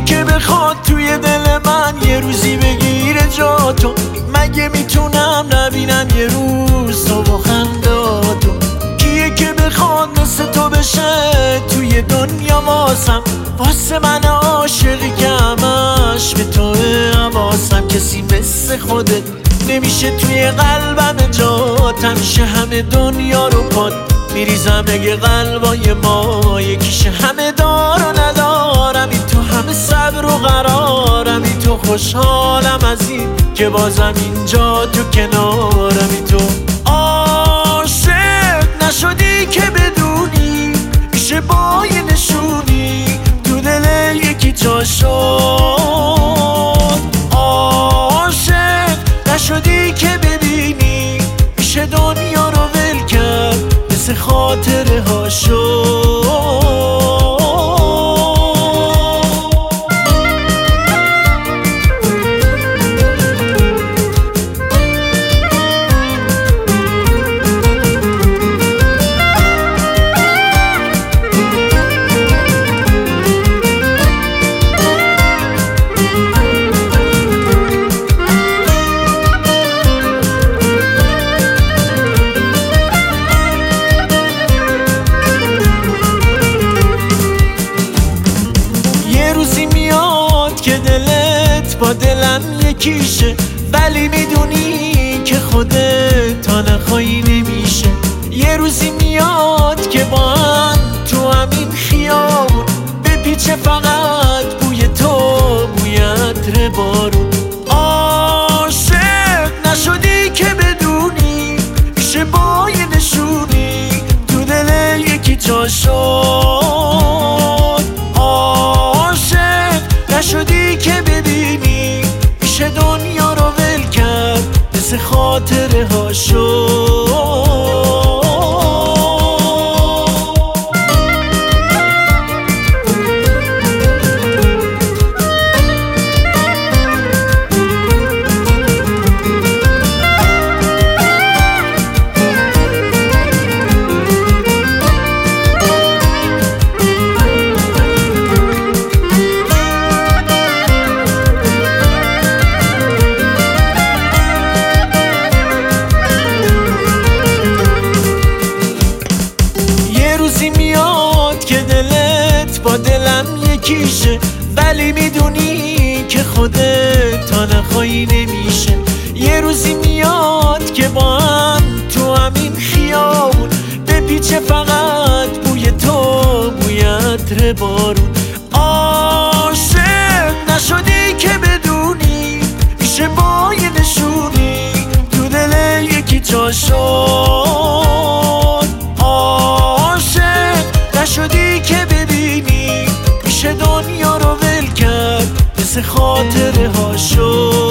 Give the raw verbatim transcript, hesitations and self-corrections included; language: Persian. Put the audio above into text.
کیه که بخواد توی دل من یه روزی بگیره جا تو؟ مگه میتونم نبینم یه روز تو با خنداتو؟ کیه که بخواد مثل تو بشه توی دنیا واسم؟ واسه من عاشقی که همش به توه حواسم. کسی مثل خودت نمیشه توی قلبم جات. همیشه همه دنیا رو پاد میریزم اگه قلبای ما یکیشه. همه دار و ندارم این تو، همه صبر و قرارم این تو. خوشحالم از این که بازم اینجا تو کنارم این تو. عاشق نشدی که بدونی میشه با یه نشونی تو دل یکی جا شد. عاشق نشدی که ببینی میشه دنیا رو ول کرد مثل خاطره ها شد. با دلم یکیشه ولی میدونی که خودت تا نخوایی نمیشه. یه روزی میاد که با هم تو همین خیابون بپیچه فقط بوی تو، بوی عطر بارون. عاشق نشدی که بدونی میشه با یه نشونی تو دل یکی جا شد. عاشق نشدی که ببینی میشه دنیا رو ول کرد مثل خاطره ها شد. با دلم یکیشه ولی میدونی که خودت تا نخوایی نمیشه. یه روزی میاد که با هم تو همین خیابون بپیچه فقط بوی تو، بوی عطر بارون. عاشق نشدی که بدونی میشه با یه نشونی تو دل یکی جا شد. عاشق نشدی که دنیا رو ول کرد مثل خاطره ها شد.